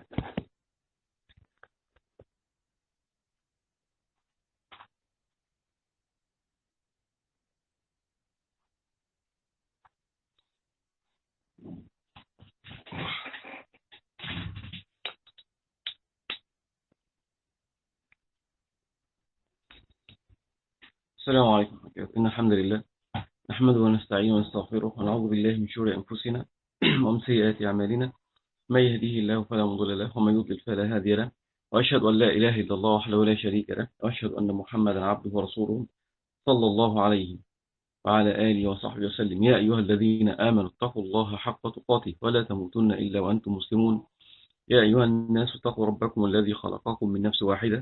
السلام عليكم. إن الحمد لله نحمده ونستعينه ونستغفره ونعوذ بالله من شرور أنفسنا ومن سيئات أعمالنا. من يهديه الله فلا مضل له ومن يضلل فلا هادي له. وأشهد أن لا إله إلا الله وحده لا شريك له، وأشهد أن محمدا عبده ورسوله صلى الله عليه وعلى آله وصحبه وسلم. يا أيها الذين آمنوا اتقوا الله حق تقاته ولا تموتن إلا وأنتم مسلمون. يا أيها الناس اتقوا ربكم الذي خلقكم من نفس واحدة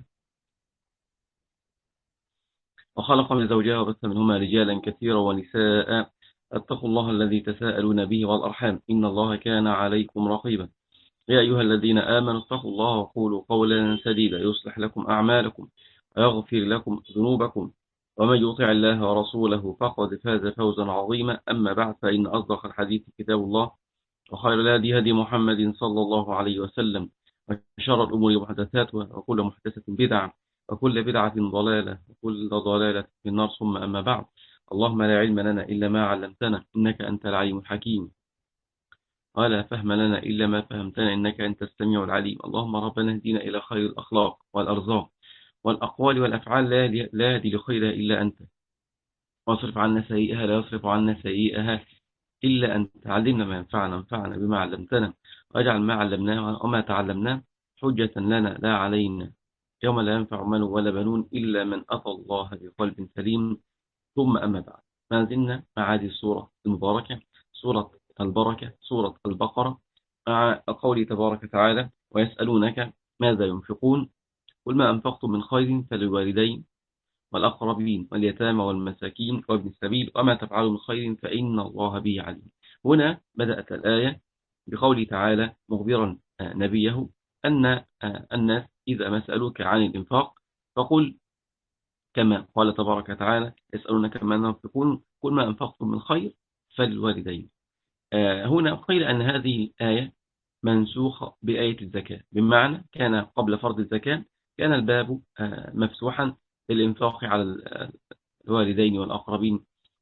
وخلق من زوجها وبث منهما رجالا كثيرا ونساء. اتقوا الله الذي تساءلون به والأرحام إن الله كان عليكم رقيبا. يا أيها الذين آمنوا اتقوا الله وقولوا قولا سديدا يصلح لكم أعمالكم ويغفر لكم ذنوبكم، ومن يطع الله ورسوله فقد فاز فوزا عظيما. أما بعد، فإن أصدق الحديث كتاب الله، وخير الهدي هدي محمد صلى الله عليه وسلم، وشر الأمور محدثاتها، وكل محدثة بدعة، وكل بدعة ضلالة، وكل ضلالة في النار. ثم أما بعد، اللهم لا علم لنا إلا ما علمتنا إنك أنت العليم الحكيم، ولا فهم لنا إلا ما فهمتنا إنك أنت السميع العليم. اللهم ربنا اهدنا إلى خير الأخلاق والأرزاق والأقوال والأفعال، لا يهدي لخيرها إلا أنت، واصرف عنا سيئها لا يصرف عنا سيئها إلا أن تعلمنا ما ينفعنا، وانفعنا بما علمتنا، واجعل ما علمناه وما تعلمناه حجة لنا لا علينا، يوم لا ينفع مال ولا بنون إلا من أتى الله بقلب سليم. ثم أما بعد، ما زلنا مع هذه السورة المباركة، سورة البركة، سورة البقرة، مع قوله تبارك وتعالى: ويسألونك ماذا ينفقون قل ما أنفقتم من خير فللوالدين والأقربين واليتامى والمساكين وابن السبيل وما تفعلوا من خير فإن الله به عليم. هنا بدأت الآية بقوله تعالى مخبرا نبيه أن الناس إذا ما سألوك عن الإنفاق فقل كما قال تبارك وتعالى: يسألونك ما ينفقون قل ما أنفقتم من خير فللوالدين. هنا قيل أن هذه الآية منسوخة بآية الزكاة، بمعنى كان قبل فرض الزكاة كان الباب مفتوحا للإنفاق على الوالدين والأقربين،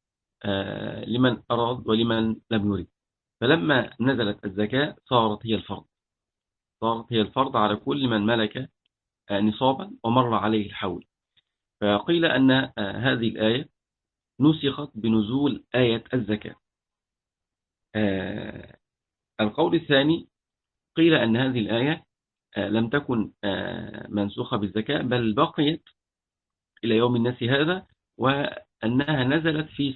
لمن أراد ولمن لم يرد. فلما نزلت الزكاة صارت هي الفرض على كل من ملك نصابا ومر عليه الحول. فقيل أن هذه الآية نسخت بنزول آية الزكاة. القول الثاني قيل أن هذه الآية لم تكن منسوخة بالزكاة، بل بقيت إلى يوم الناس هذا، وأنها نزلت في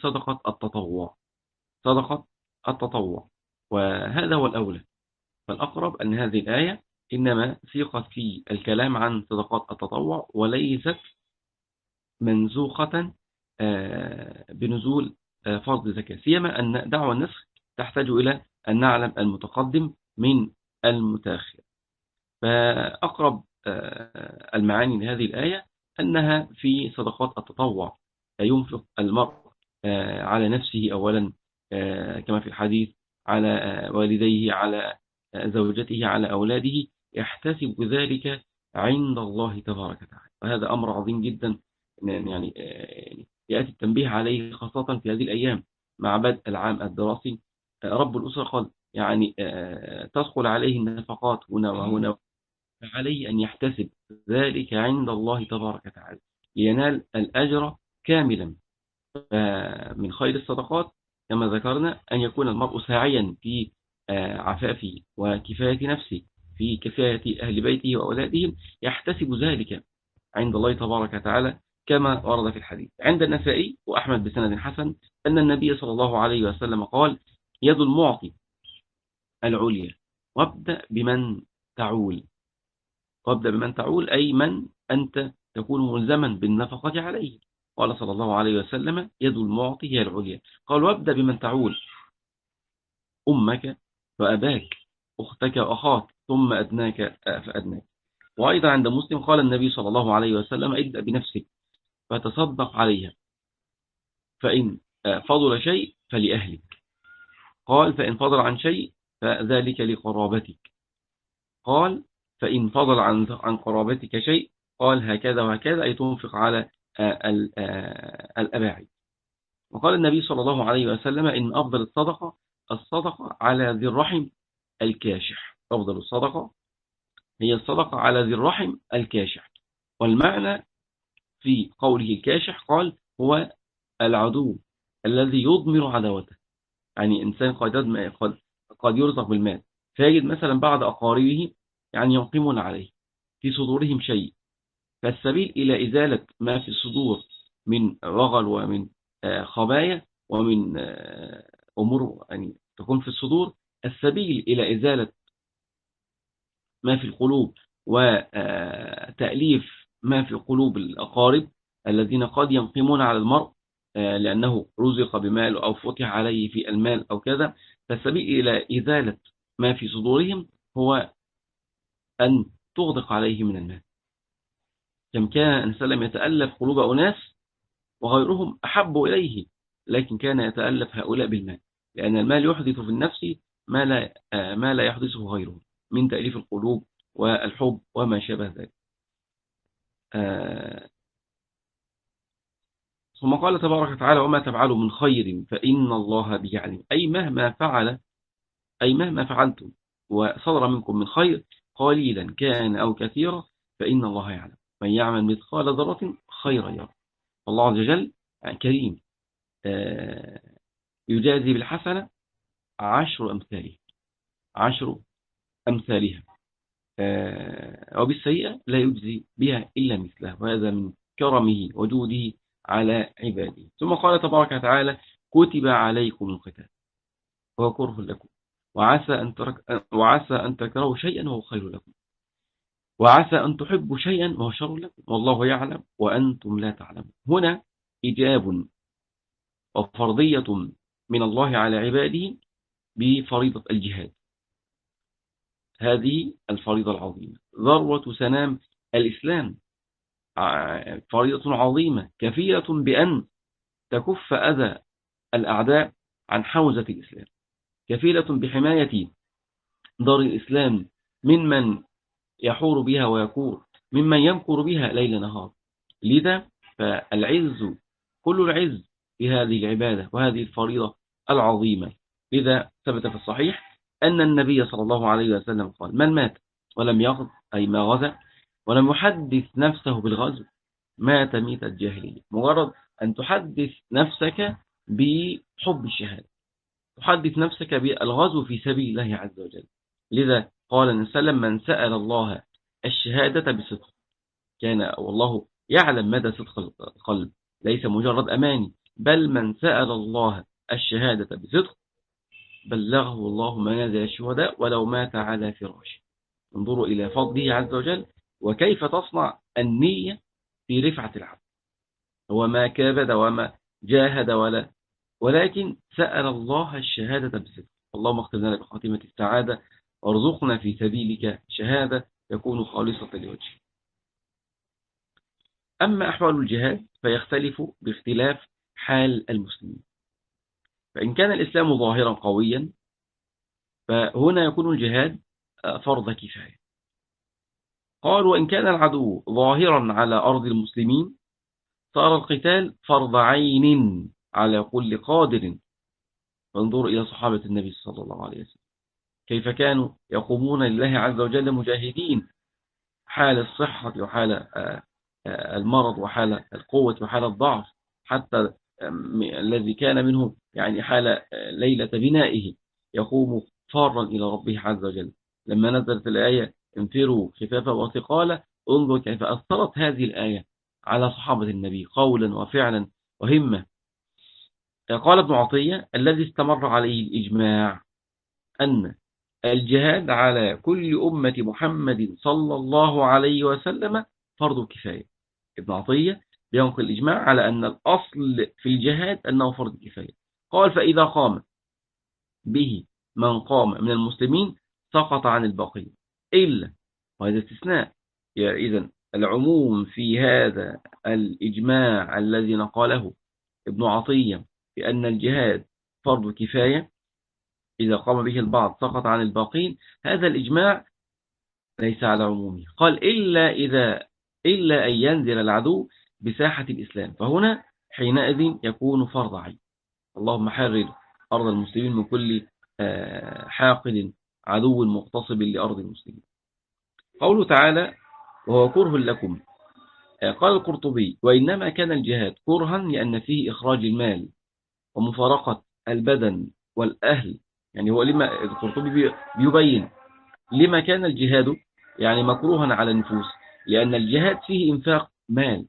صدقة التطوع، وهذا هو الأولى. فالأقرب أن هذه الآية إنما سيقت في الكلام عن صدقات التطوع، وليست منسوخة بنزول فرض زكاة، سيما أن دعوى النسخ تحتاج إلى أن نعلم المتقدم من المتأخر. فأقرب المعاني لهذه الآية أنها في صدقات التطوع، ينفق المرء على نفسه أولا، كما في الحديث، على والديه، على زوجته، على أولاده، يحتسب ذلك عند الله تبارك وتعالى. وهذا أمر عظيم جدا، يعني يأتي التنبيه عليه خاصة في هذه الأيام مع بدء العام الدراسي. رب الأسرة قال يعني تدخل عليه النفقات هنا وهنا، فعليه أن يحتسب ذلك عند الله تبارك وتعالى لينال الأجر كاملا. من خير الصدقات كما ذكرنا أن يكون المرء ساعيا في عفافه وكفاية نفسه، في كفاية أهل بيته وأولادهم، يحتسب ذلك عند الله تبارك وتعالى، كما ورد في الحديث عند النسائي وأحمد بسند حسن أن النبي صلى الله عليه وسلم قال: يد المعطي العليا، وابدأ بمن تعول. أي من أنت تكون ملزما بالنفقة عليه. قال صلى الله عليه وسلم: يد المعطي هي العليا. قال: وابدأ بمن تعول، أمك وأباك، أختك وأخاك، ثم أدناك فأدناك. وأيضا عند مسلم قال النبي صلى الله عليه وسلم: ابدأ بنفسك فتصدق عليها، فإن فضل شيء فلأهلك. قال: فإن فضل عن شيء فذلك لقرابتك. قال: فإن فضل عن قرابتك شيء قال هكذا وهكذا، أي تنفق على الأباعد. وقال النبي صلى الله عليه وسلم إن أفضل الصدقة على ذي الرحم الكاشح. أفضل الصدقة هي الصدقة على ذي الرحم الكاشح. والمعنى في قوله الكاشح قال هو العدو الذي يضمر عداوته. يعني إنسان قد يرزق بالمال، فيجد مثلا بعض أقاربه يعني ينقمون عليه في صدورهم شيء، فالسبيل إلى إزالة ما في الصدور من رغل ومن خبايا ومن أمور يعني تكون في الصدور، السبيل إلى إزالة ما في القلوب وتأليف ما في قلوب الأقارب الذين قد ينقمون على المرء لأنه رزق بمال أو فتح عليه في المال أو كذا، فالسبيل إلى إزالة ما في صدورهم هو أن تغدق عليه من المال. كم كان النبي صلى الله عليه وسلم يتألف قلوب أناس وغيرهم أحب إليه، لكن كان يتألف هؤلاء بالمال، لأن المال يحدث في النفس ما لا يحدثه غيره من تأليف القلوب والحب وما شابه ذلك. ثم قال تبارك وتعالى وما تفعلوا من خير فإن الله به عليم. أي مهما فعلتم وصدر منكم من خير قليلا كان أو كثيرا فإن الله يعلم، من يعمل مثقال ذرة خيرا يره. الله عز وجل كريم يجازي بالحسنة 10 أمثالها وبالسيئة لا يجزي بها إلا مثلها، وهذا من كرمه وجوده على عباده. ثم قال تبارك وتعالى كتب عليكم القتال وهو كره لكم وعسى أن تكرهوا شيئا وهو خير لكم، وعسى أن تحبوا شيئا وهو شر لكم، والله يعلم وأنتم لا تعلمون. هنا إجاب وفرضية من الله على عباده بفريضة الجهاد. هذه الفريضة العظيمة ذروة سنام الإسلام، فريضة عظيمة كفيلة بأن تكف أذى الأعداء عن حوزة الإسلام، كفيلة بحماية دار الإسلام ممن يحور بها ويكور، ممن يمكر بها ليل نهار. لذا فالعز كل العز في هذه العبادة وهذه الفريضة العظيمة. لذا ثبت في الصحيح أن النبي صلى الله عليه وسلم قال من مات ولم يغز أي ما غزا ولم يحدث نفسه بالغزو مات ميتة الجاهلية. مجرد أن تحدث نفسك بحب الشهادة، تحدث نفسك بالغزو في سبيل الله عز وجل. لذا قال النبي صلى الله عليه وسلم من سأل الله الشهادة بصدق كان والله يعلم مدى صدق القلب، ليس مجرد أماني، بل من سأل الله الشهادة بصدق بلغه الله منازل الشهداء ولو مات على فراشه. انظروا إلى فضله عز وجل وكيف تصنع النية في رفعة العبد. هو ما كابد وما جاهد ولكن سأل الله الشهادة بصدق. اللهم اختم لنا بخاتمة السعادة وارزقنا في سبيلك شهادة تكون خالصة لوجهك. أما أحوال الجهاد فيختلف باختلاف حال المسلمين، فإن كان الإسلام ظاهرا قويا فهنا يكون الجهاد فرض كفاية. قال وإن كان العدو ظاهرا على أرض المسلمين صار القتال فرض عين على كل قادر. فانظر إلى صحابة النبي صلى الله عليه وسلم كيف كانوا يقومون لله عز وجل مجاهدين حال الصحة وحال المرض وحال القوة وحال الضعف، حتى الذي كان منه يعني حال ليلة بنائه يقوم فارا إلى ربه عز وجل. لما نزلت الآية انفروا خفافا وثقالا انظر كيف أثرت هذه الآية على صحابة النبي قولا وفعلا وهمة. قال ابن عطية الذي استمر عليه الإجماع أن الجهاد على كل أمة محمد صلى الله عليه وسلم فرض كفاية. ابن عطية بينقل الإجماع على أن الأصل في الجهاد أنه فرض كفاية. قال فإذا قام به من قام من المسلمين سقط عن الباقين إلا، وهذا استثناء. إذن العموم في هذا الإجماع الذي نقله ابن عطية بأن الجهاد فرض كفاية إذا قام به البعض سقط عن الباقين، هذا الإجماع ليس على عمومه. قال إلا أن ينزل العدو بساحة الإسلام، فهنا حينئذ يكون فرض عين. اللهم حرر أرض المسلمين من كل حاقد عدو مغتصب لأرض المسلمين. قوله تعالى وهو كره لكم. قال القرطبي وإنما كان الجهاد كرها لأن فيه إخراج المال ومفارقة البدن والأهل. يعني هو لما القرطبي بيبين لما كان الجهاد يعني مكروها على النفوس، لأن الجهاد فيه إنفاق مال،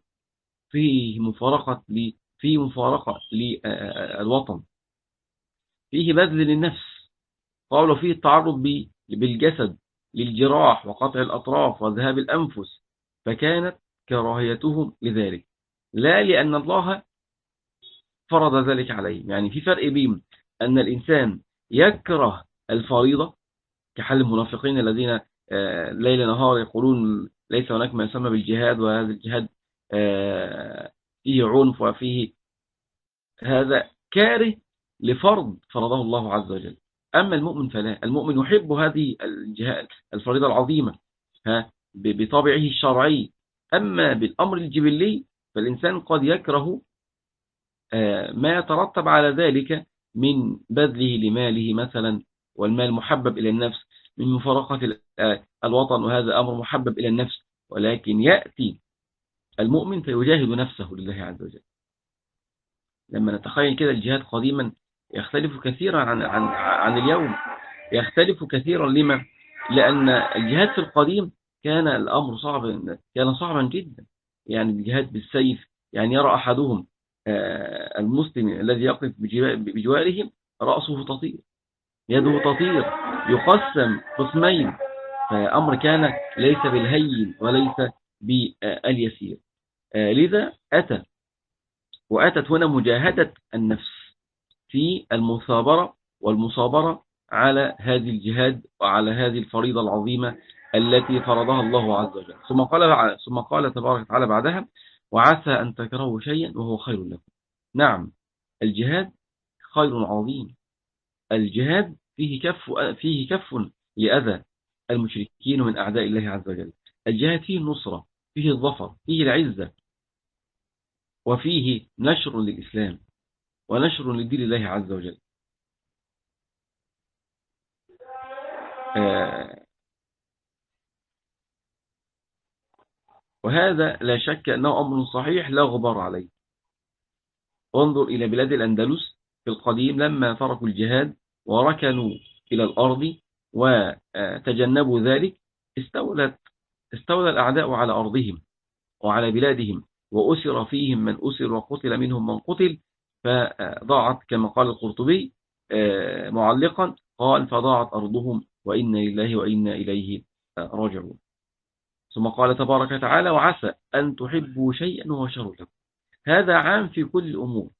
فيه مفارقة للوطن، فيه بذل للنفس. قالوا فيه التعرض بالجسد للجراح وقطع الأطراف وذهاب الأنفس، فكانت كراهيتهم لذلك لا لأن الله فرض ذلك عليهم. يعني في فرق بين أن الإنسان يكره الفريضة كحال المنافقين الذين ليل نهار يقولون ليس هناك ما يسمى بالجهاد، وهذا الجهاد فيه عنف وفيه هذا كاره لفرض فرضه الله عز وجل. أما المؤمن فلا، المؤمن يحب هذه الجهاد الفريضة العظيمة بطبعه الشرعي. أما بالأمر الجبلي فالإنسان قد يكره ما يترتب على ذلك من بذله لماله مثلا، والمال محبب إلى النفس، من مفارقة الوطن وهذا أمر محبب إلى النفس، ولكن يأتي المؤمن فيجاهد نفسه لله عز وجل. لما نتخيل كده الجهاد قديما يختلف كثيرا عن اليوم، يختلف كثيرا. لما؟ لأن الجهاد في القديم كان الأمر كان صعبا جدا. يعني الجهاد بالسيف، يعني يرى أحدهم المسلم الذي يقف بجوارهم رأسه تطير، يده تطير، يقسم قسمين. فأمر كان ليس بالهين وليس باليسير. لذا وأتت هنا مجاهدة النفس في المثابرة والمصابرة على هذه الجهاد وعلى هذه الفريضة العظيمة التي فرضها الله عز وجل. ثم قال تبارك وتعالى بعدها وعسى أن تكرهوا شيئا وهو خير لكم. نعم، الجهاد خير عظيم. الجهاد فيه كف لأذى المشركين من أعداء الله عز وجل. الجهاد فيه النصرة، فيه الظفر، فيه العزة، وفيه نشر للإسلام ونشر لدين الله عز وجل. وهذا لا شك أنه أمر صحيح لا غبار عليه. انظر إلى بلاد الأندلس في القديم لما تركوا الجهاد وركنوا إلى الأرض وتجنبوا ذلك، استولى الأعداء على أرضهم وعلى بلادهم، وأسر فيهم من أسر وقتل منهم من قتل، فضاعت كما قال القرطبي معلقا قال فضاعت أرضهم وإنا لله وإنا إليه راجعون. ثم قال تبارك وتعالى وعسى أن تحبوا شيئا وهو شر لكم. هذا عام في كل الأمور.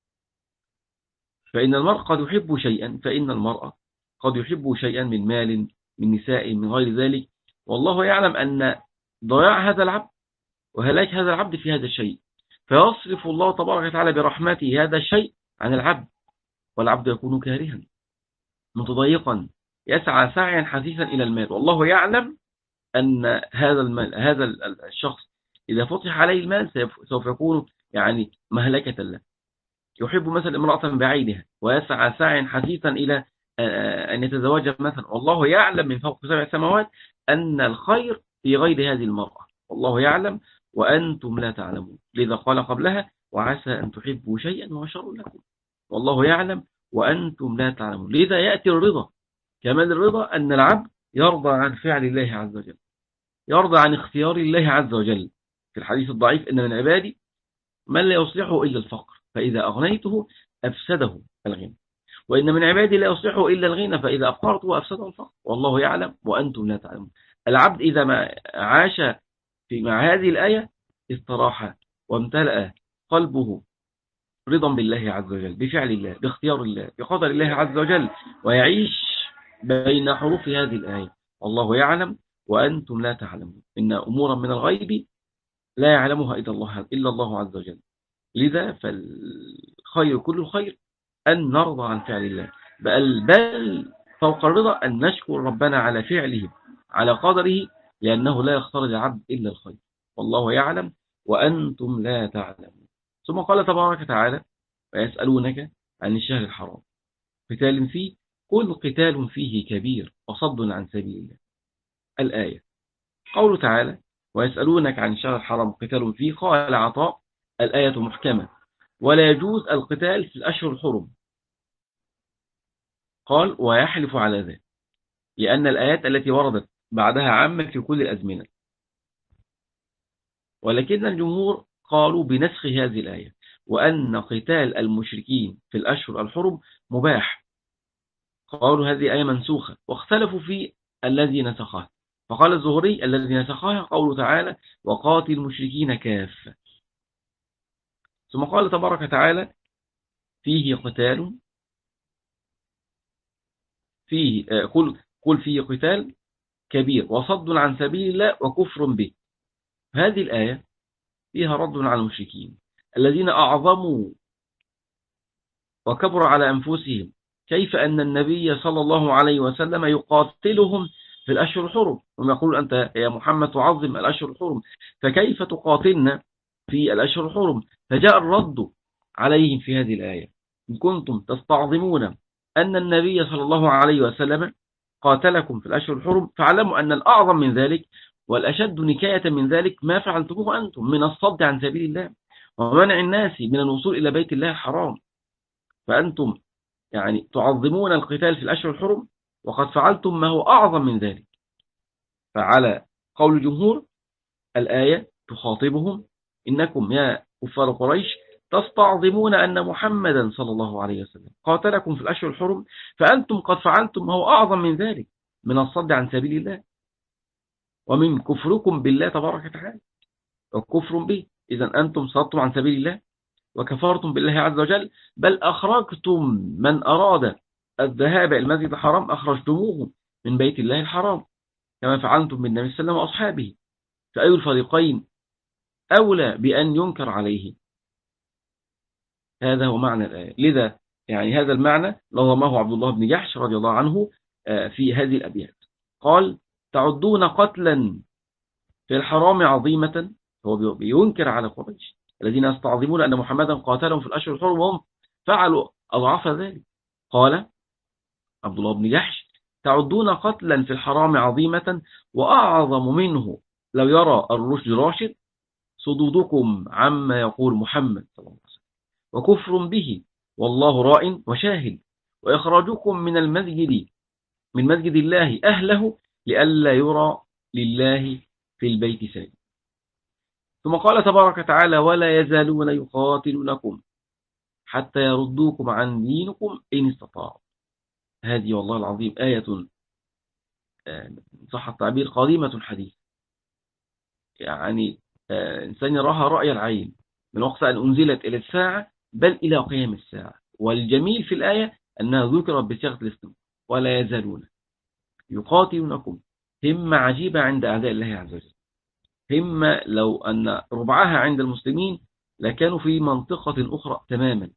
فإن المرء قد يحب شيئا، فإن المرء قد يحب شيئا من مال، من نساء، من غير ذلك، والله يعلم أن ضياع هذا العبد وهلاك هذا العبد في هذا الشيء، فيصرف الله تبارك وتعالى برحمته هذا الشيء عن العبد، والعبد يكون كارها متضيقا يسعى سعيا حثيثا إلى المال، والله يعلم أن هذا الشخص إذا فتح عليه المال سوف يكون يعني مهلكة له. يحب مثلا امرأة بعينها ويسعى سعيا حثيثا إلى أن يتزوج مثلا، والله يعلم من فوق 7 سماوات أن الخير في غير هذه المرأة، والله يعلم وأنتم لا تعلمون. لذا قال قبلها وعسى أن تحبوا شيئا وهو شر لكم، والله يعلم وأنتم لا تعلمون. لذا يأتي الرضا، كمال الرضا أن العبد يرضى عن فعل الله عز وجل، يرضى عن اختيار الله عز وجل. في الحديث الضعيف إن من عبادي من لا يصلحه إلا الفقر، فإذا أغنيته أفسده الغنى، وإن من عبادي لا يصلحه إلا الغنى، فإذا أفقرته أفسده الفقر، والله يعلم وأنتم لا تعلمون. العبد إذا ما عاش مع هذه الآية استراح وامتلأ قلبه رضا بالله عز وجل، بفعل الله، باختيار الله، بقدر الله عز وجل، ويعيش بين حروف هذه الآية والله يعلم وأنتم لا تعلمون. إن أمورا من الغيب لا يعلمها إلا الله عز وجل. لذا فالخير كل الخير أن نرضى عن فعل الله، بل فوق الرضا أن نشكر ربنا على فعله، على قدره لأنه لا يختار العبد إلا الخير، والله يعلم وأنتم لا تعلمون. ثم قال تبارك وتعالى: ويسألونك عن الشهر الحرام قتال فيه قل قتال فيه كبير وصد عن سبيل الله. الآية. قوله تعالى: ويسألونك عن الشهر الحرام قتال فيه، قال عطاء: الآية محكمة ولا يجوز القتال في الأشهر الحرم. قال: ويحلف على ذلك، لأن الآيات التي وردت بعدها عامة في كل الأزمنة، ولكن الجمهور قالوا بنسخ هذه الآية، وأن قتال المشركين في الأشهر الحرم مباح. قالوا هذه آية منسوخة، واختلفوا في الذي نسخها. فقال الزهري: الذي نسخها قوله تعالى: وقاتل المشركين كافة. ثم قال تبارك وتعالى: فيه قتال فيه قل فيه قتال كبير وصد عن سبيل الله وكفر به. هذه الآية فيها رد على المشركين الذين أعظموا وكبر على أنفسهم كيف أن النبي صلى الله عليه وسلم يقاتلهم في الأشهر الحرم. هم يقولون: أنت يا محمد تعظم الأشهر الحرم، فكيف تقاتلنا في الأشهر الحرم؟ فجاء الرد عليهم في هذه الآية: إن كنتم تستعظمون أن النبي صلى الله عليه وسلم قاتلكم في الأشهر الحرم، فاعلموا أن الأعظم من ذلك والأشد نكاية من ذلك ما فعلتموه أنتم من الصد عن سبيل الله ومنع الناس من الوصول إلى بيت الله الحرام. فأنتم يعني تعظمون القتال في الأشهر الحرم وقد فعلتم ما هو أعظم من ذلك. فعلى قول الجمهور الآية تخاطبهم: إنكم يا كفار قريش تستعظمون أن محمدا صلى الله عليه وسلم قاتلكم في الأشهر الحرم، فأنتم قد فعلتم ما هو أعظم من ذلك من الصد عن سبيل الله ومن كفركم بالله تبارك وتعالى وكفر به. إذن أنتم صدتم عن سبيل الله وكفرتم بالله عز وجل، بل أخرجتم من أراد الذهاب إلى المسجد الحرام، أخرجتموه من بيت الله الحرام كما فعلتم بالنبي صلى الله عليه وسلم وأصحابه. فأي الفريقين أولى بأن ينكر عليه؟ هذا هو معنى الآية. لذا يعني هذا المعنى نظمه عبد الله بن جحش رضي الله عنه في هذه الأبيات. قال: تعدون قتلا في الحرام عظيمة. هو بينكر على قريش الذين يستعظمون أن محمدا قاتلهم في الأشهر الحرم وهم فعلوا أضعاف ذلك. قال عبد الله بن جحش: تعدون قتلا في الحرام عظيمة وأعظم منه لو يرى الرشد راشد صدودكم عما يقول محمد صلى الله عليه وسلم وكفر به والله راء وشاهد وإخراجكم من مسجد الله أهله لئلا يرى لله في البيت سائل. ثم قال تبارك وتعالى: ولا يزالون يقاتلونكم حتى يردوكم عن دينكم إن استطاعوا. هذه والله العظيم آية صح التعبير قديمة حديث، يعني إنسان يراها رأي العين من وقت أن أنزلت إلى الساعة بل إلى قيام الساعة. والجميل في الآية أنها ذكرت بصيغة الاستمرار: ولا يزالون يقاتلونكم. همة عجيبة عند أعداء الله عز وجل، همة لو أن ربعها عند المسلمين لكانوا في منطقة أخرى تماما.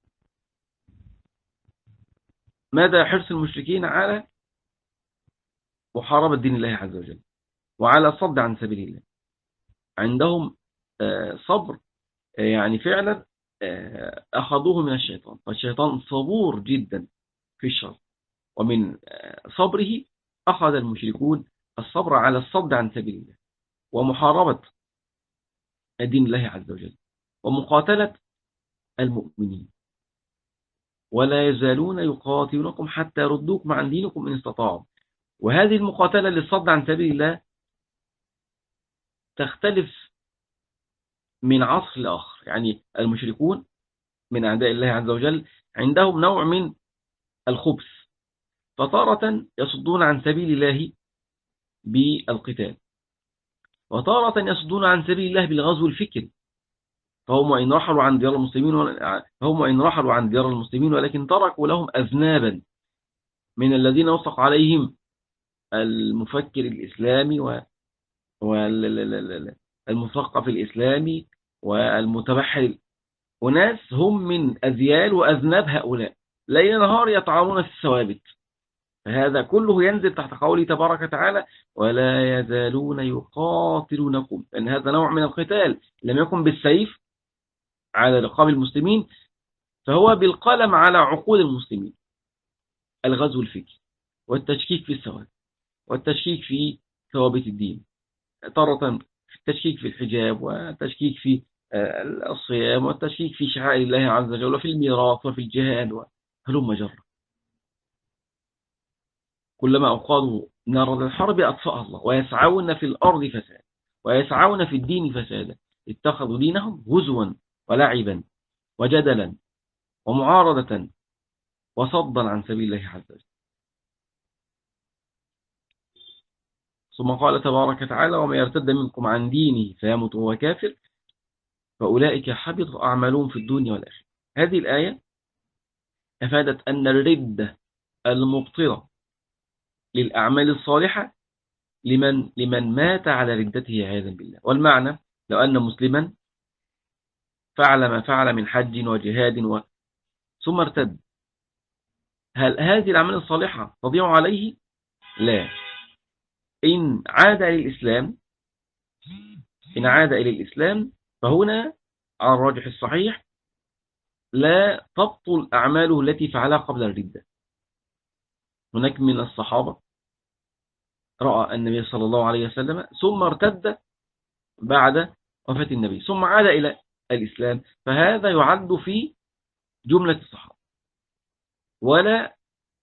ماذا حرص المشركين على محاربة دين الله عز وجل وعلى الصد عن سبيل الله. عندهم صبر، يعني فعلا أخذوه من الشيطان، والشيطان صبور جدا في الشر، ومن صبره أخذ المشركون الصبر على الصد عن سبيل الله ومحاربة دين الله عز وجل ومقاتلة المؤمنين. ولا يزالون يقاتلونكم حتى يردوكم عن دينكم إن استطاعوا. وهذه المقاتلة للصد عن سبيل الله تختلف من عصر لآخر. يعني المشركون من أعداء الله عز وجل عندهم نوع من الخبث، فتارة يصدون عن سبيل الله بالقتال، وتارة يصدون عن سبيل الله بالغزو الفكري. فهم وإن رحلوا عن ديار المسلمين ولكن تركوا لهم أذنابا من الذين وثق عليهم المفكر الإسلامي والمثقف الإسلامي والمتبحر. وناس هم من أذيال وأذناب هؤلاء ليل نهار يطعنون في الثوابت فهذا كله ينزل تحت قوله تبارك وتعالى ولا يزالون يقاتلونكم، لأن هذا نوع من القتال لم يكن بالسيف على رقاب المسلمين، فهو بالقلم على عقول المسلمين. الغزو الفكري والتشكيك في السواد والتشكيك في ثوابت الدين، تارة التشكيك في الحجاب والتشكيك في الصيام والتشكيك في شعائر الله عز وجل وفي الميراث وفي الجهاد وهلم جرا. كلما أوقدوا نار الحرب أطفأها الله ويسعون في الأرض فسادا ويسعون في الدين فسادا اتخذوا دينهم هزوا ولعبا وجدلا ومعارضة وصدا عن سبيل الله عز وجل. ثم قال تبارك وتعالى وما يرتد منكم عن دينه فيمت وهو كافر فأولئك حبط أعمالهم في الدنيا والآخرة. هذه الآية أفادت أن الردة المبطلة للأعمال الصالحة لمن مات على ردته عياذا بالله. والمعنى لو أن مسلما فعل ما فعل من حج وجهاد ثم ارتد، هل هذه الأعمال الصالحة تضيع عليه؟ لا. إن عاد إلى الإسلام فهنا على الراجح الصحيح لا تبطل أعماله التي فعلها قبل الردة. هناك من الصحابة رأى النبي صلى الله عليه وسلم ثم ارتد بعد وفاة النبي ثم عاد إلى الإسلام، فهذا يعد في جملة الصحابة، ولا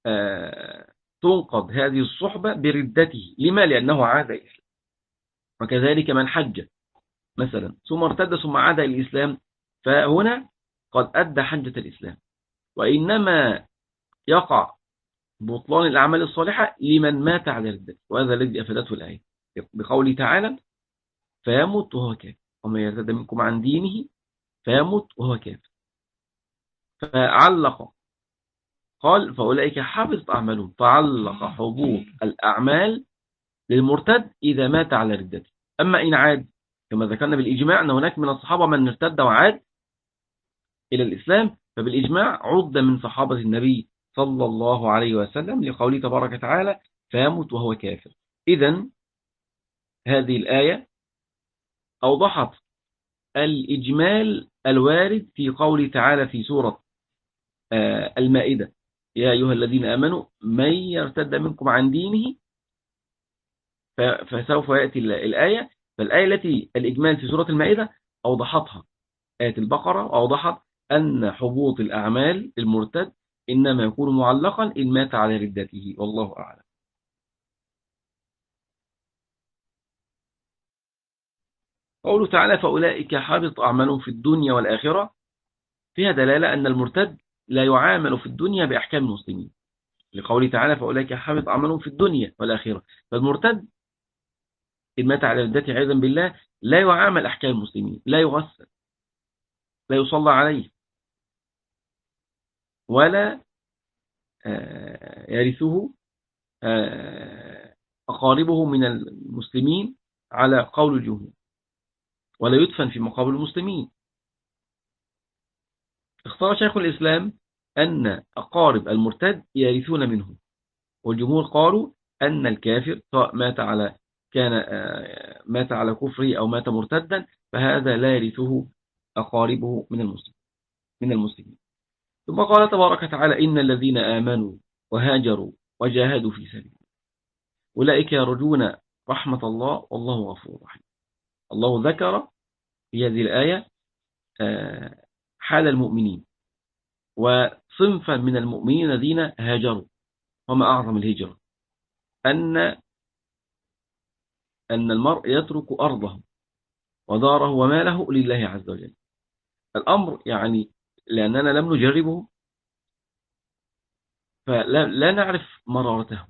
تنقض هذه الصحبة بردته. لما؟ لأنه عاد إلى الإسلام. وكذلك من حج مثلا ثم ارتد ثم عاد إلى الإسلام، فهنا قد أدى حجة الإسلام. وإنما يقع بطلان الأعمال الصالحة لمن مات على ردته، وهذا الذي أفادته الآية بقوله تعالى فيمت وهو كافر ومن يرتد منكم عن دينه فيمت وهو كافر. فعلق قال فأولئك حبطت أعمالهم، فعلق حبوط الأعمال للمرتد إذا مات على ردته. أما إن عاد كما ذكرنا بالإجماع أن هناك من الصحابة من ارتد وعاد إلى الإسلام، فبالإجماع عد من صحابة النبي صلى الله عليه وسلم لقوله تبارك وتعالى فيمت وهو كافر. إذن هذه الآية أوضحت الإجمال الوارد في قوله تعالى في سورة المائدة يا أيها الذين آمنوا من يرتد منكم عن دينه، فسوف يأتي الآية. فالآية التي الإجمال في سورة المائدة أوضحتها آية البقرة، وأوضحت أن حبوط الأعمال المرتد إنما يكون معلقا إن مات على ردته، والله أعلم. قوله تعالى فأولئك حبط أعمالهم في الدنيا والآخرة فيها دلالة أن المرتد لا يعامل في الدنيا بأحكام المسلمين، لقوله تعالى فأولئك حبط أعمالهم في الدنيا والآخرة. فالمرتد إن مات على ردته عياذا بالله لا يعامل أحكام المسلمين، لا يغسل، لا يصلى عليه، ولا يرثه أقاربه من المسلمين على قول الجمهور، ولا يدفن في مقابر المسلمين. اختار شيخ الإسلام أن أقارب المرتد يرثون منه، والجمهور قالوا أن الكافر سواء مات على كفره أو مات مرتدا فهذا لا يرثه أقاربه من المسلمين. ثم قال تبارك وتعالى إن الذين آمنوا وهاجروا وجاهدوا في سبيله أولئك يرجون رحمة الله والله غفور رحيم. الله ذكر في هذه الآية حال المؤمنين وصنفا من المؤمنين الذين هاجروا. وما أعظم الهجرة أن المرء يترك أرضه وداره وماله لله عز وجل. الأمر يعني لأننا لم نجربه فلا نعرف مرارته.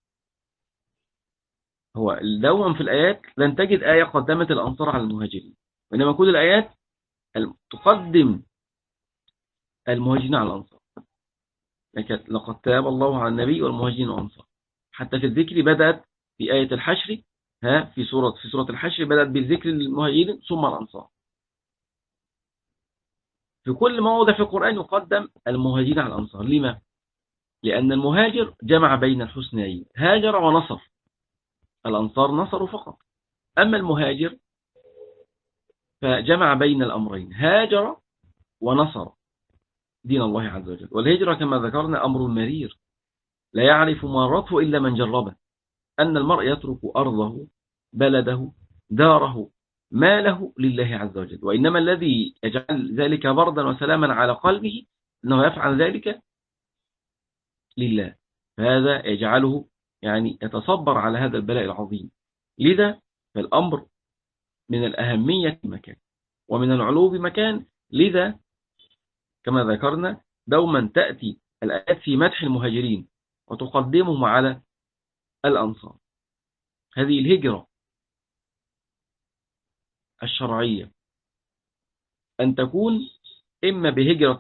هو دوما في الآيات لن تجد آية قدمت الأنصار على المهاجرين، وإنما كل الآيات تقدم المهاجرين على الأنصار. لقد تاب الله على النبي والمهاجرين والأنصار. حتى في الذكر بدأت في آية الحشر في سورة الحشر بدأت بالذكر للمهاجرين ثم الأنصار. في كل موضع في القرآن يقدم المهاجرين على الأنصار. لما؟ لأن المهاجر جمع بين الحسنيين، هاجر ونصر. الأنصار نصروا فقط، أما المهاجر فجمع بين الأمرين، هاجر ونصر دين الله عز وجل. والهجرة كما ذكرنا أمر مرير لا يعرف مرته إلا من جربه، أن المرء يترك أرضه، بلده، داره، ماله لله عز وجل. وإنما الذي يجعل ذلك بردا وسلاما على قلبه أنه يفعل ذلك لله، فهذا يجعله يعني يتصبر على هذا البلاء العظيم. لذا فالأمر من الأهمية مكان ومن العلو بمكان. لذا كما ذكرنا دوما تأتي الآيات في مدح المهاجرين وتقدمهم على الأنصار. هذه الهجرة الشرعية أن تكون إما بهجرة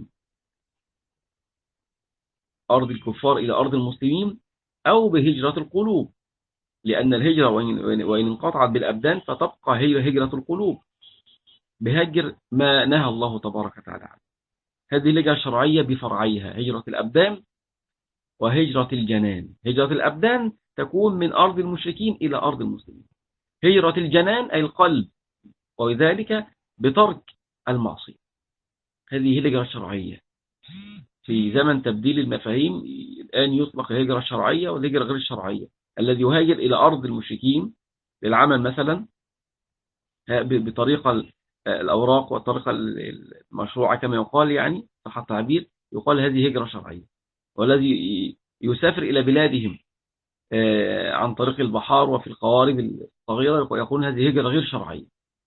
أرض الكفار إلى أرض المسلمين، أو بهجرة القلوب، لأن الهجرة وإن انقطعت بالأبدان فتبقى هي هجرة القلوب بهجر ما نهى الله تبارك وتعالى عنه. هذه الهجرة الشرعية بفرعيها، هجرة الأبدان وهجرة الجنان. هجرة الأبدان تكون من أرض المشركين إلى أرض المسلمين، هجرة الجنان أي القلب، وذلك بترك المعصية. هذه الهجرة الشرعية. في زمن تبديل المفاهيم الآن يطلق الهجرة الشرعية والهجرة غير الشرعية. الذي يهاجر إلى أرض المشركين للعمل مثلا بطريقة الأوراق والطريقة المشروعة كما يقال، يعني صح التعبير، يقال هذه هجرة شرعية. والذي يسافر إلى بلادهم عن طريق البحار وفي القوارب الصغيرة يقول هذه هجرة غير شرعية.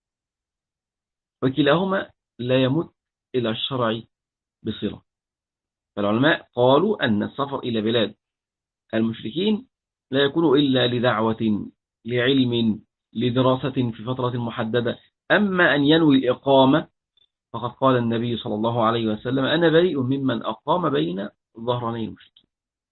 وكلاهما لا يمت إلى الشرع بصلة. فالعلماء قالوا أن السفر إلى بلاد المشركين لا يكون إلا لدعوة، لعلم، لدراسة في فترة محددة. أما أن ينوي الإقامة فقد قال النبي صلى الله عليه وسلم أنا بريء ممن أقام بين ظهراني المشركين.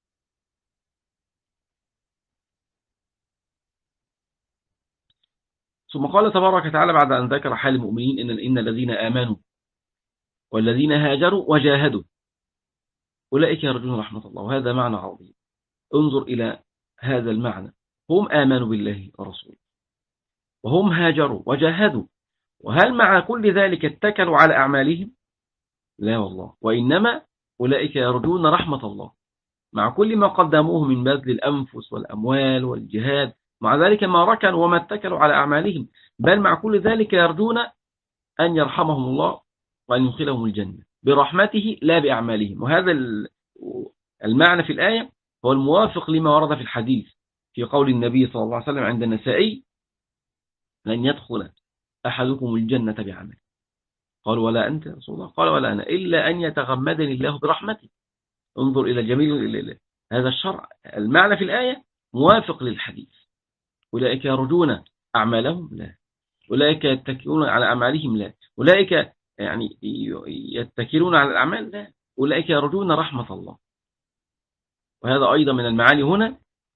ثم قال تبارك وتعالى بعد أن ذكر حال المؤمنين إن الذين آمنوا والذين هاجروا وجاهدوا أولئك يرجون رحمة الله. وهذا معنى عظيم. انظر إلى هذا المعنى. هم آمنوا بالله ورسوله وهم هاجروا وجاهدوا، وهل مع كل ذلك اتكلوا على أعمالهم؟ لا والله. وإنما أولئك يرجون رحمة الله مع كل ما قدموه من بذل الأنفس والأموال والجهاد. مع ذلك ما ركنوا وما اتكلوا على أعمالهم، بل مع كل ذلك يرجون أن يرحمهم الله وأن يدخلهم الجنة برحمته لا بأعمالهم. وهذا المعنى في الآية هو الموافق لما ورد في الحديث في قول النبي صلى الله عليه وسلم عند النسائي لن يدخل أحدكم الجنة بعمل. قال ولا أنت يا رسول الله؟ قال ولا أنا، إلا أن يتغمدني الله برحمته. انظر إلى جميل هذا الشرع. المعنى في الآية موافق للحديث. أولئك يرجون أعمالهم؟ لا. أولئك يتكلون على أعمالهم؟ لا. أولئك يعني يتكلون على الأعمال؟ لا. أولئك يرجون رحمة الله. وهذا أيضا من المعاني هنا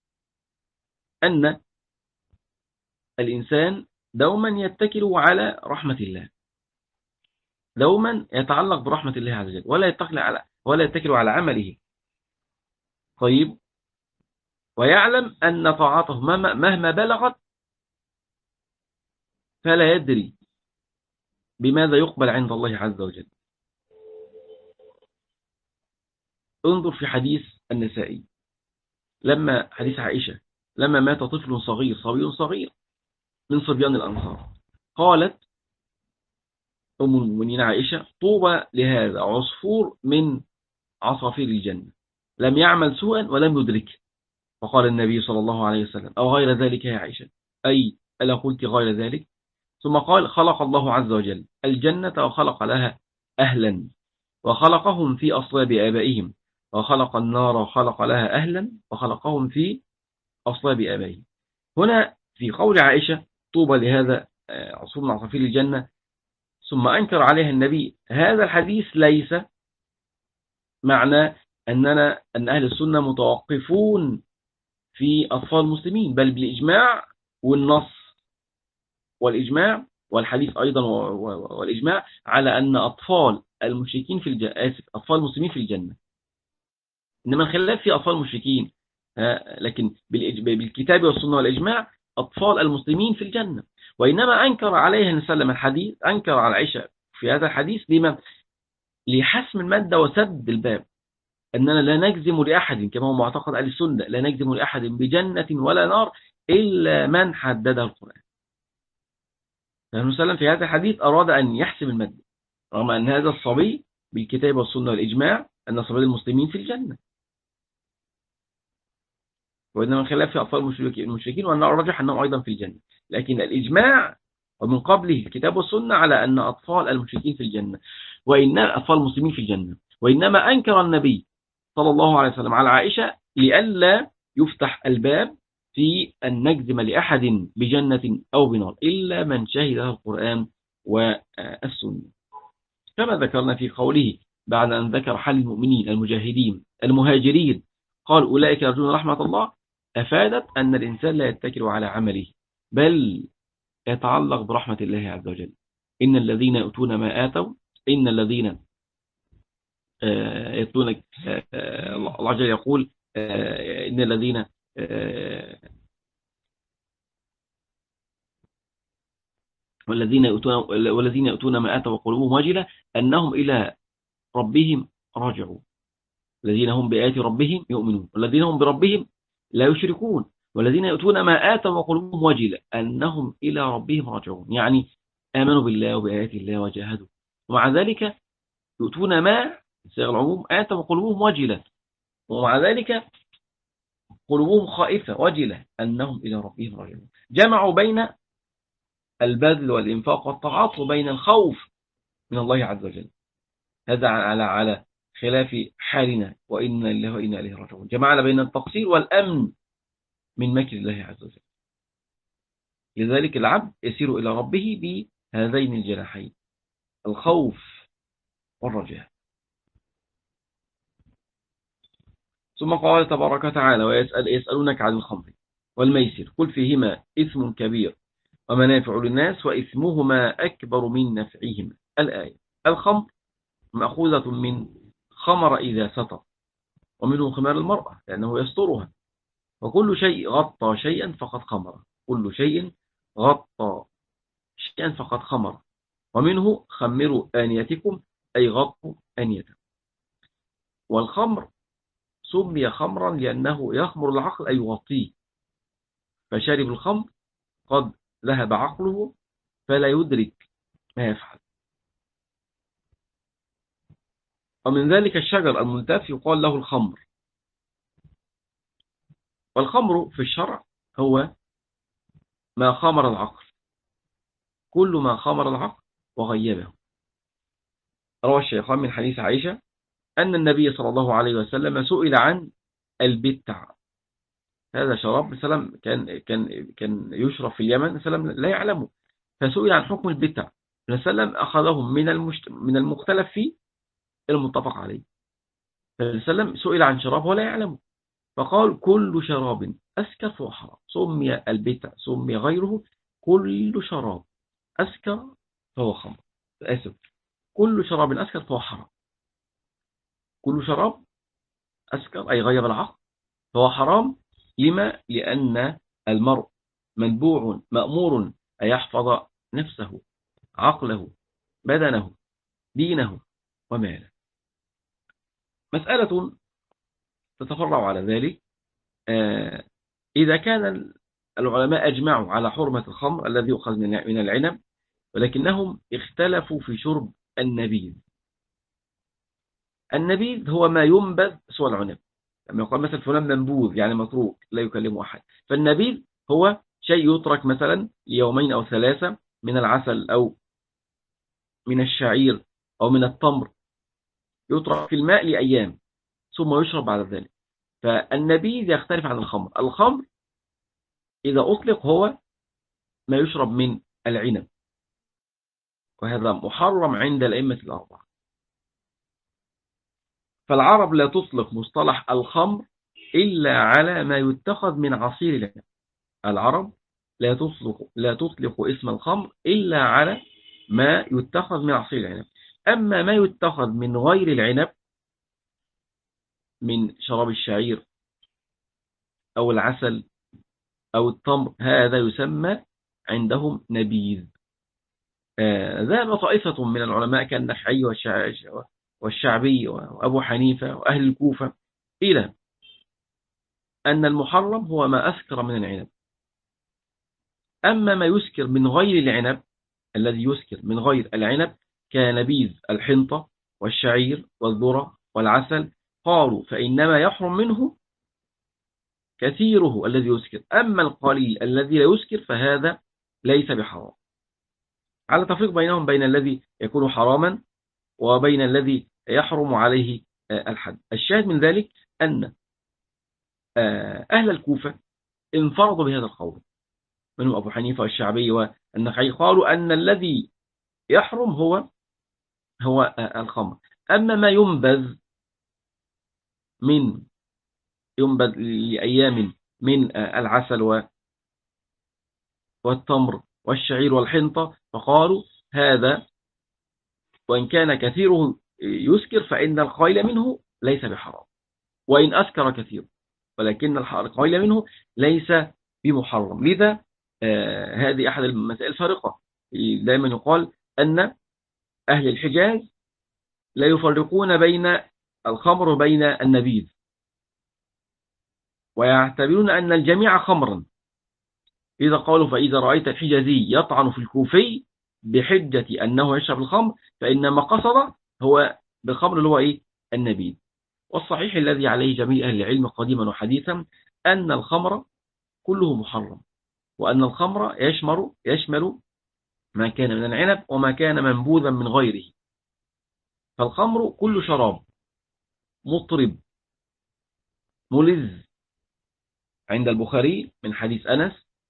أن الإنسان دوما يتكل على رحمة الله، دوما يتعلق برحمة الله عز وجل، ولا يتكل على عمله. طيب، ويعلم أن طاعته مهما بلغت فلا يدري بماذا يقبل عند الله عز وجل. انظر في حديث النسائي حديث عائشة لما مات طفل صغير، صبي صغير من صبيان الأنصار، قالت أم المؤمنين عائشة طوبى لهذا عصفور من عصافير الجنة لم يعمل سوءا ولم يدركه. فقال النبي صلى الله عليه وسلم أو غير ذلك يا عائشة؟ أي ألا قلت غير ذلك؟ ثم قال خلق الله عز وجل الجنة وخلق لها أهلا وخلقهم في أصلاب آبائهم، وخلق النار وخلق لها أهلا وخلقهم في أصلاب آبائهم. هنا في قول عائشة طوبى لهذا عصفور من عصافير الجنة، ثم أنكر عليها النبي، هذا الحديث ليس معنى أن أهل السنة متوقفون في أطفال المسلمين، بل بالإجماع والنص والإجماع والحديث أيضا والإجماع على أن أطفال المشركين في الجنة، أطفال المسلمين في الجنة. إنما الخلاف في أطفال المشركين. لكن بالكتاب والسنة والإجماع أطفال المسلمين في الجنة. وإنما أنكر عليه النبي صلى الله عليه وسلم الحديث، أنكر على عائشة في هذا الحديث لما؟ لحسم المادة وسد الباب، أننا لا نجزم لأحد كما هو معتقد أهل السنة، لا نجزم لأحد بجنة ولا نار إلا من حددها القرآن. فالنبي صلى الله عليه وسلم في هذا الحديث أراد أن يحسم المادة، رغم أن هذا الصبي بالكتاب والسنة والإجماع أن صبي المسلمين في الجنة، وإنما الخلاف في أطفال المشركين، وأن الراجح أنهم أيضا في الجنة. لكن الإجماع ومن قبله الكتاب والسنة على أن أطفال المشركين في الجنة، وإن أطفال المسلمين في الجنة. وإنما أنكر النبي صلى الله عليه وسلم على عائشة لئلا يفتح الباب في أن نجزم لأحد بجنة أو بنار إلا من شهدها القرآن والسنة، كما ذكرنا في قوله بعد أن ذكر حال المؤمنين المجاهدين المهاجرين قال أولئك يرجون رحمة الله، أفادت أن الإنسان لا يتكل على عمله بل يتعلق برحمة الله عز وجل. إن الذين يؤتون ما آتوا، إن الذين يؤتون، الله عز وجل يقول إن الذين والذين يؤتون ما آتوا وقلوبهم وجلة أنهم إلى ربهم راجعون، الذين هم بآيات ربهم يؤمنون، والذين هم بربهم لا يشركون، والذين يؤتون ما آتوا وقلوبهم وجلة أنهم إلى ربهم راجعون، يعني آمنوا بالله وبآيات الله وجاهدوا، ومع ذلك يؤتون ما صيغ العموم آتوا وقلوبهم وجلة، ومع ذلك قلوبهم خائفة وجلة أنهم إلى ربهم راجعون. جمعوا بين البذل والإنفاق والطاعات وبين الخوف من الله عز وجل. هذا على خلاف حالنا وإنا لله وإنا إليه راجعون. جمعنا بين التقصير والأمن من مكر الله عز وجل. لذلك العبد يسير إلى ربه بهذين الجناحين، الخوف والرجاء. ثم قال تبارك وتعالى ويسألونك عن الخمر والميسر قل فيهما إثم كبير ومنافع للناس وإثمهما أكبر من نفعهما. الآية. الخمر مأخوذة من خمر إذا ستر، ومنه خمار المرأة لأنه يسترها، وكل شيء غطى شيئا فقد خمر، كل شيء غطى شيئا فقد خمر، ومنه خمروا آنيتكم أي غطوا آنيتكم. والخمر سمي خمرا لأنه يخمر العقل أي يغطيه، فشارب الخمر قد ذهب عقله فلا يدرك ما يفعل. ومن ذلك الشجر الملتف يقال له الخمر. والخمر في الشرع هو ما خمر العقل، كل ما خمر العقل وغيبه. روى الشيخان من حديث عائشة أن النبي صلى الله عليه وسلم سئل عن البتع، هذا شراب سلام كان يشرب في اليمن سلام لا يعلمه، فسئل عن حكم البتع، فسلم أخذهم من المختلف فيه إلى المتفق عليه، فسلم سئل عن شراب ولا يعلمه فقال كل شراب أسكر فهو حرام. سمي البتع سمي غيره كل شراب أسكر فهو خمر، آسف، كل شراب أسكر فهو حرام، كل شراب أسكر أي غير العقل فهو حرام. لما؟ لأن المرء منبوع مأمور أن يحفظ نفسه عقله بدنه دينه وماله. مسألة تتفرع على ذلك، إذا كان العلماء أجمعوا على حرمة الخمر الذي يؤخذ من العنب، ولكنهم اختلفوا في شرب النبيذ. النبيذ هو ما ينبذ سوى العنب، لما يقال مثلا فلان منبوذ يعني متروك لا يكلمه أحد، فالنبيذ هو شيء يترك مثلا ليومين أو ثلاثة من العسل أو من الشعير أو من التمر، يترك في الماء لأيام ثم يشرب بعد ذلك. فالنبيذ يختلف عن الخمر. الخمر إذا أطلق هو ما يشرب من العنب، وهذا محرم عند الأئمة الأربعة. فالعرب لا تطلق مصطلح الخمر إلا على ما يتخذ من عصير العنب. العرب لا تطلق اسم الخمر إلا على ما يتخذ من عصير العنب. أما ما يتخذ من غير العنب من شراب الشعير أو العسل أو التمر، هذا يسمى عندهم نبيذ. ذهب طائفة من العلماء كالنخعي والشعبي وأبو حنيفة وأهل الكوفة إلى أن المحرم هو ما أسكر من العنب. أما ما يسكر من غير العنب، الذي يسكر من غير العنب كنبيذ الحنطة والشعير والذرة والعسل، قالوا فإنما يحرم منه كثيره الذي يسكر، أما القليل الذي لا يسكر فهذا ليس بحرام. على تفريق بينهم بين الذي يكون حراما وبين الذي يحرم عليه الحد. الشاهد من ذلك أن أهل الكوفة انفرضوا بهذا القول، منهم أبو حنيفة والشعبي والنخعي، قالوا أن الذي يحرم هو الخمر. أما ما ينبذ لأيام من العسل والتمر والشعير والحنطة، فقالوا هذا وإن كان كثيره يسكر فإن القليل منه ليس بحرام، وإن أسكر كثير، ولكن القليل منه ليس بمحرم. لذا هذه أحد المسائل الفارقة. دائما يقال أن أهل الحجاز لا يفرقون بين الخمر وبين النبيذ، ويعتبرون أن الجميع خمرا. إذا قالوا فإذا رأيت الحجازي يطعن في الكوفي بحجة أنه يشرب الخمر فإنما قصد هو بالخمر اللي هو النبيذ. والصحيح الذي عليه جميع أهل العلم قديما وحديثا أن الخمر كله محرم، وأن الخمر يشمل ما كان من العنب وما كان منبوذا من غيره. فالخمر كل شراب مطرب ملذ. عند البخاري من حديث أنس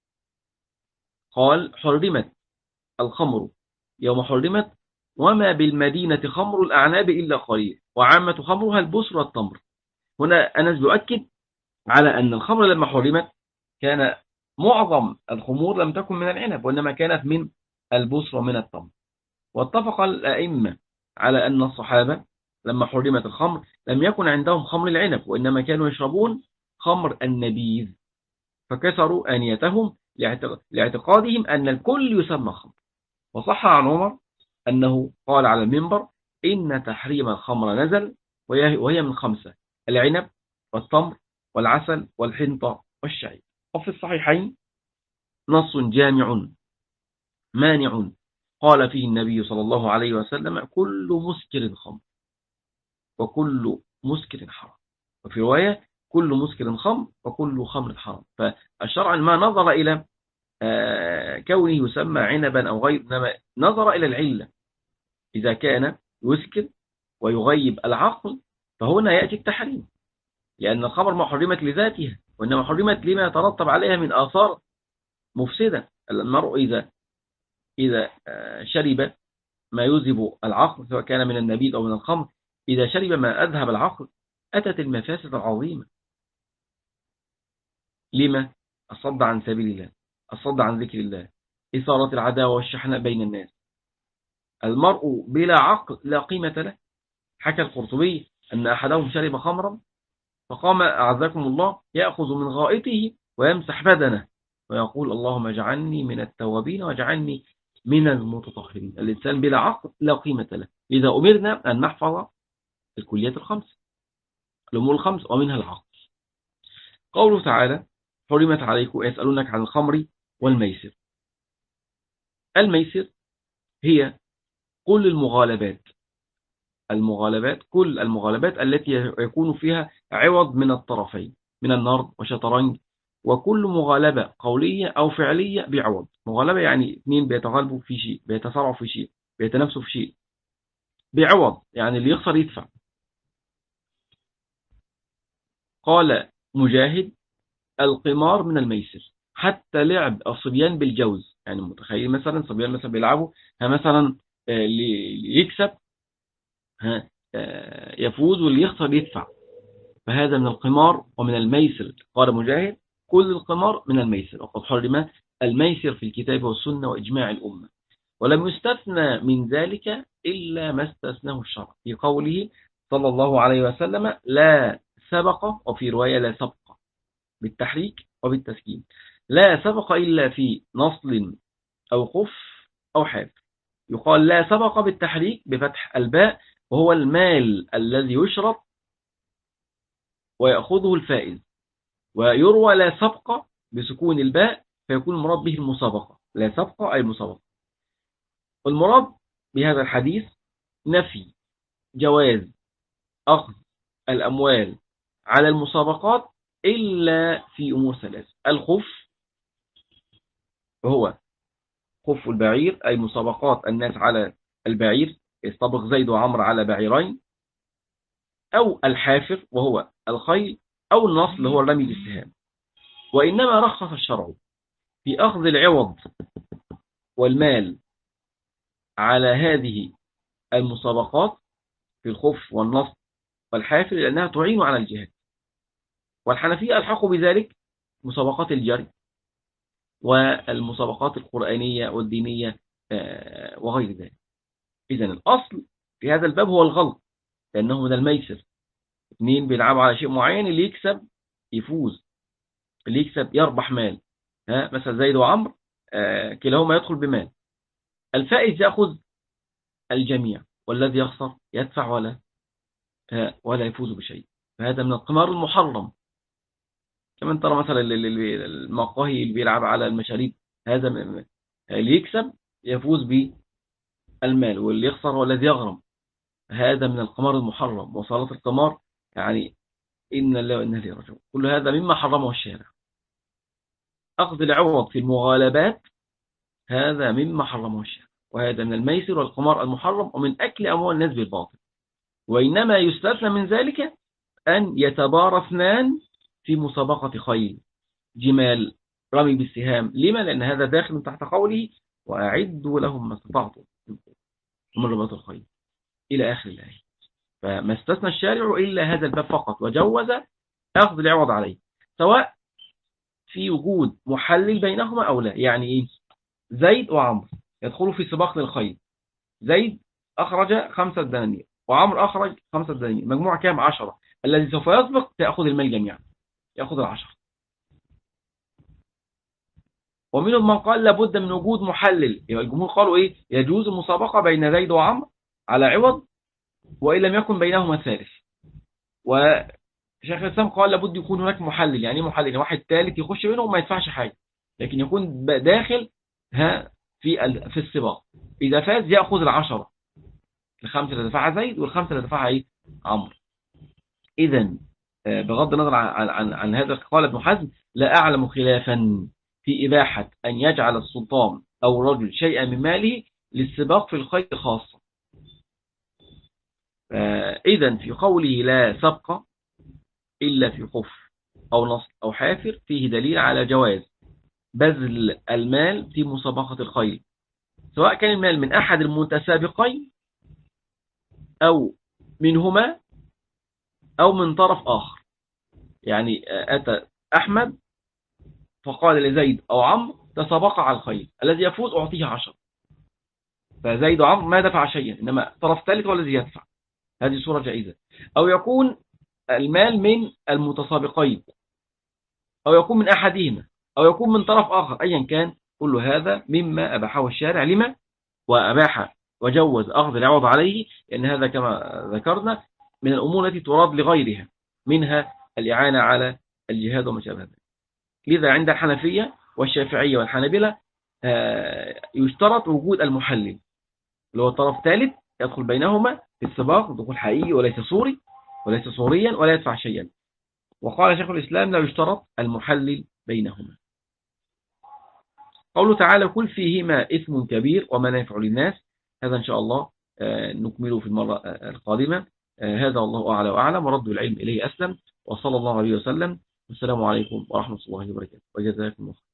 قال حرمت الخمر يوم حرمت وما بالمدينة خمر الأعناب إلا قليل وعامة خمرها البسر والتمر. هنا أنس بيؤكد على أن الخمر لما حرمت كان معظم الخمور لم تكن من العنب، وإنما كانت من البسر ومن التمر. واتفق الأئمة على أن الصحابة لما حرمت الخمر لم يكن عندهم خمر العنب، وإنما كانوا يشربون خمر النبيذ، فكسروا آنيتهم لاعتقادهم أن الكل يسمى خمر. وصح عن عمر أنه قال على المنبر إن تحريم الخمر نزل وهي من 5: العنب والتمر والعسل والحنطة والشعير. وفي الصحيحين نص جامع مانع قال فيه النبي صلى الله عليه وسلم كل مسكر خمر وكل مسكر حرام، وفي رواية كل مسكر خمر وكل خمر حرام. فالشرع ما نظر إلى كونه يسمى عنبا أو غير، إنما نظر إلى العلة. إذا كان يسكر ويغيب العقل فهنا يأتي التحريم، لأن الخمر ما حرمت لذاتها، وإنما حرمت لما يترتب عليها من آثار مفسدة. المرء إذا شرب ما يذهب العقل سواء كان من النبيذ أو من الخمر، إذا شرب ما أذهب العقل أتت المفاسد العظيمة. لما؟ الصد عن سبيل الله، الصد عن ذكر الله، إثارة العداوة والشحناء بين الناس. المرء بلا عقل لا قيمة له. حكى القرطبي أن أحدهم شرب خمرا فقام أعزكم الله يأخذ من غائطه ويمسح بدنه ويقول اللهم اجعلني من التوابين واجعلني من المتطهرين. الإنسان بلا عقل لا قيمة له. إذا أمرنا أن نحفظ الكليات الخمس، الأمور الخمس، ومنها العقل. قوله تعالى حرمت عليكم يسألونك عن الخمر والميسر. الميسر هي كل كل المغالبات التي يكون فيها عوض من الطرفين من النرد وشطرنج، وكل مغالبة قولية أو فعلية بعوض. مغالبة يعني اثنين بيتغالبوا في شيء، بيتصارعوا في شيء، بيتنافسوا في شيء بعوض، يعني اللي يخسر يدفع. قال مجاهد القمار من الميسر حتى لعب الصبيان بالجوز. يعني متخيل مثلا صبيان مثلا بيلعبوا مثلا اللي يكسب يفوز واللي يخسر يدفع، فهذا من القمار ومن الميسر. قال مجاهد كل القمار من الميسر، وقد حرم الميسر في الكتاب والسنة وإجماع الأمة، ولم يستثنى من ذلك إلا ما استثناه الشرع في قوله صلى الله عليه وسلم لا سبق، وفي رواية لا سبق بالتحريك وبالتسكين. لا سبق إلا في نصل أو خف أو حافر. يقال لا سبق بالتحريك بفتح الباء، وهو المال الذي يشرب ويأخذه الفائز. ويروى لا سبق بسكون الباء، فيكون المراد به المسابقة. لا سبق أي مسابقة. والمراد بهذا الحديث نفي جواز أخذ الأموال على المسابقات إلا في أمور ثلاث. الخف، وهو خف البعير، أي مسابقات الناس على البعير، يستبق زيد وعمر على بعيرين. أو الحافر وهو الخيل. أو النصل هو الرمي بالسهام. وإنما رخص الشرع في أخذ العوض والمال على هذه المسابقات في الخف والنصل والحافر لأنها تعين على الجهاد. والحنفية ألحقوا بذلك مسابقات الجري والمسابقات القرآنية والدينية وغير ذلك. إذن الأصل في هذا الباب هو الغلط، لأنه من الميسر. اثنين بيلعبوا على شيء معين، اللي يكسب يفوز، اللي يكسب يربح مال. مثلا زيد وعمر كلاهما يدخل بمال. الفائز يأخذ الجميع، والذي يخسر يدفع ولا يفوز بشيء. فهذا من القمار المحرم. كمان ترى مثلا المقاهي اللي بيلعب على المشاريب، هذا اللي يكسب يفوز بالمال، واللي يخسر هو الذي يغرم. هذا من القمار المحرم وصالة القمار، يعني إن الله وإنا إليه راجعون. كل هذا مما حرمه الشارع. أخذ العوض في المغالبات هذا مما حرمه الشارع، وهذا من الميسر والقمار المحرم، ومن أكل أموال الناس بالباطل. وإنما يستثنى من ذلك أن يتبارى اثنان في مسابقة خيل، جمال، رمي بالسهام. لما؟ لأن هذا داخل تحت قوله وأعدوا لهم ما استطعتم من رباط الخيل إلى آخر الآية. فما استثنى الشارع إلا هذا الباب فقط، وجوز أخذ العوض عليه، سواء في وجود محلل بينهما أو لا. يعني إيه؟ زيد وعمر يدخلوا في سباق للخيل. زيد أخرج 5 دنانير وعمر أخرج 5 دنانير، مجموع كام؟ 10. الذي سوف يسبق يأخذ المال جميعا، يأخذ 10. ومنهم من قال لابد من وجود محلل. الجمهور قالوا إيه؟ يجوز المسابقة بين زيد وعمر على عوض وإن لم يكن بينهما ثالث. وشيخ الإسلام قال لابد يكون هناك محلل. يعني محلل واحد ثالث يخش بينهم وما يدفعش حاجة، لكن يكون داخل في السباق. إذا فاز يأخذ 10، ال5 اللي دفعها زيد وال5 اللي دفعها إيه؟ عمرو. إذن بغض النظر عن هذا، قال ابن حزم لا أعلم خلافا في إباحة أن يجعل السلطان أو الرجل شيئا من ماله للسباق في الخيل خاصة. إذن في قوله لا سبق إلا في خف أو نصل أو حافر فيه دليل على جواز بذل المال في مسابقة الخيل، سواء كان المال من أحد المتسابقين أو منهما أو من طرف آخر. يعني أتى أحمد فقال لزيد أو عمرو تسابق على الخيل، الذي يفوز أعطيه 10. فزيد وعمرو ما دفع شيئا، إنما طرف ثالث هو الذي يدفع. هذه صورة جائزة. أو يكون المال من المتسابقين، أو يكون من أحدهما، أو يكون من طرف آخر. أيا كان، كل هذا مما أباحه الشارع. لما؟ وأباح وجوز أخذ العوض عليه، لأن هذا كما ذكرنا من الأمور التي تراد لغيرها، منها الإعانة على الجهاد وما شابه ذلك. لذا عند الحنفية والشافعية والحنابلة يشترط وجود المحلل، اللي هو طرف ثالث يدخل بينهما في السباق دخول حقيقي، وليس صوري وليس صوريا ولا يدفع شيئا. وقال شيخ الإسلام لا يشترط المحلل بينهما. قوله تعالى كل فيهما إثم كبير ومنافع للناس، هذا إن شاء الله نكمله في المرة القادمة. هذا والله أعلى وأعلم، ورد العلم إليه أسلم، وصلى الله عليه وسلم. والسلام عليكم ورحمة الله وبركاته، وجزاكم الله.